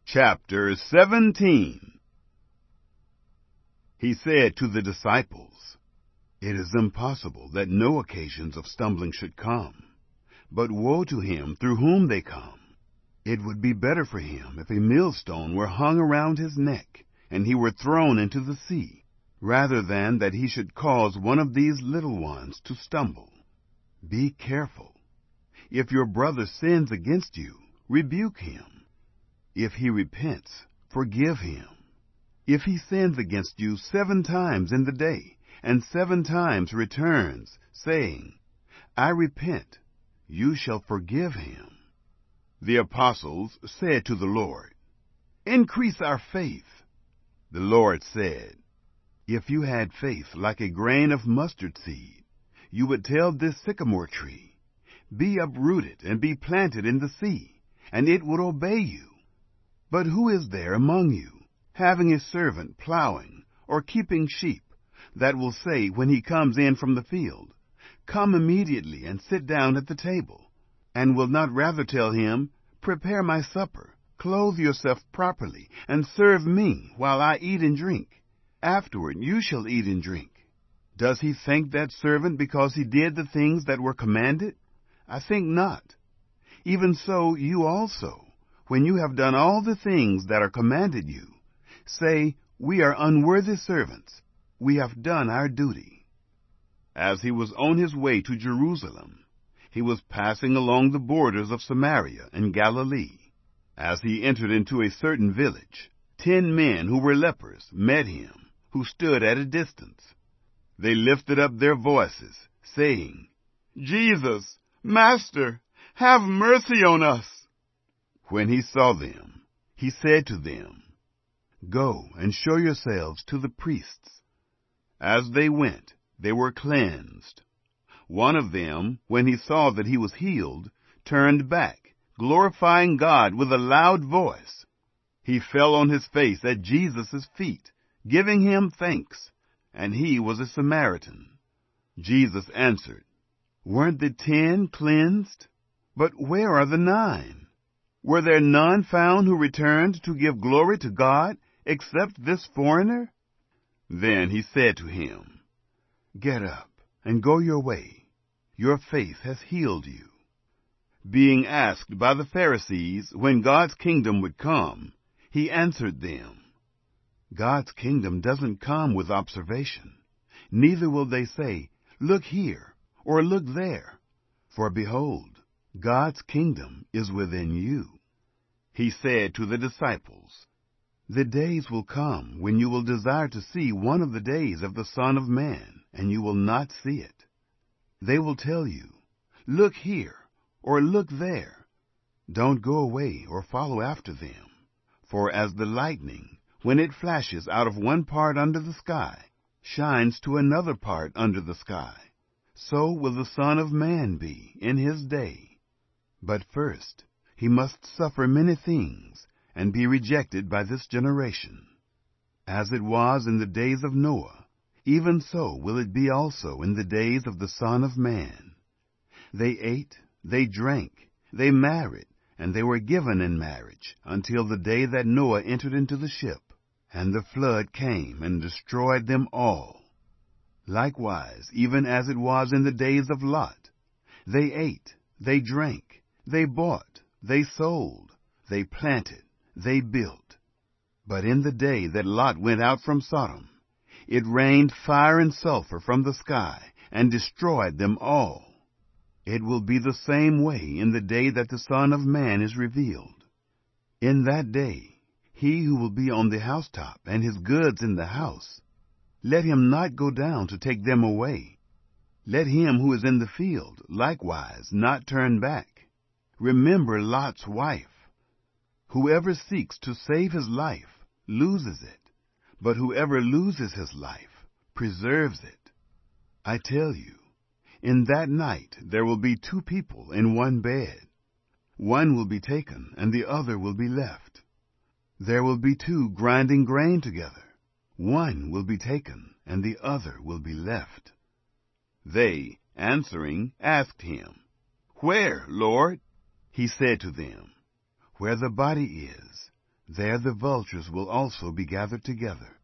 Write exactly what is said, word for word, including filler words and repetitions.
Chapter seventeen. He said to the disciples, "It is impossible that no occasions of stumbling should come, but woe to him through whom they come. It would be better for him if a millstone were hung around his neck, and he were thrown into the sea, rather than that he should cause one of these little ones to stumble. Be careful. If your brother sins against you, rebuke him. If he repents, forgive him. If he sins against you seven times in the day, and seven times returns, saying, 'I repent,' you shall forgive him." The apostles said to the Lord, "Increase our faith." The Lord said, "If you had faith like a grain of mustard seed, you would tell this sycamore tree, 'Be uprooted and be planted in the sea,' and it would obey you. But who is there among you, having a servant plowing or keeping sheep, that will say when he comes in from the field, 'Come immediately and sit down at the table,' and will not rather tell him, 'Prepare my supper, clothe yourself properly, and serve me while I eat and drink. Afterward you shall eat and drink'? Does he thank that servant because he did the things that were commanded? I think not. Even so you also, when you have done all the things that are commanded you, say, 'We are unworthy servants. We have done our duty.'" As he was on his way to Jerusalem, he was passing along the borders of Samaria and Galilee. As he entered into a certain village, ten men who were lepers met him, who stood at a distance. They lifted up their voices, saying, "Jesus, Master, have mercy on us." When he saw them, he said to them, "Go and show yourselves to the priests." As they went, they were cleansed. One of them, when he saw that he was healed, turned back, glorifying God with a loud voice. He fell on his face at Jesus' feet, giving him thanks, and he was a Samaritan. Jesus answered, "Weren't the ten cleansed? But where are the nine? Were there none found who returned to give glory to God, except this foreigner?" Then he said to him, "Get up and go your way. Your faith has healed you." Being asked by the Pharisees when God's kingdom would come, he answered them, "God's kingdom doesn't come with observation. Neither will they say, 'Look here,' or 'Look there.' For behold, God's kingdom is within you." He said to the disciples, "The days will come when you will desire to see one of the days of the Son of Man, and you will not see it. They will tell you, 'Look here,' or 'Look there.' Don't go away or follow after them. For as the lightning, when it flashes out of one part under the sky, shines to another part under the sky, so will the Son of Man be in his day. But first he must suffer many things, and be rejected by this generation. As it was in the days of Noah, even so will it be also in the days of the Son of Man. They ate, they drank, they married, and they were given in marriage, until the day that Noah entered into the ship, and the flood came and destroyed them all. Likewise, even as it was in the days of Lot, they ate, they drank, they bought, they sold, they planted, they built. But in the day that Lot went out from Sodom, it rained fire and sulfur from the sky, and destroyed them all. It will be the same way in the day that the Son of Man is revealed. In that day, he who will be on the housetop and his goods in the house, let him not go down to take them away. Let him who is in the field likewise not turn back. Remember Lot's wife. Whoever seeks to save his life loses it, but whoever loses his life preserves it. I tell you, in that night there will be two people in one bed. One will be taken, and the other will be left. There will be two grinding grain together. One will be taken, and the other will be left." They, answering, asked him, "Where, Lord?" He said to them, "Where the body is, There the vultures will also be gathered together.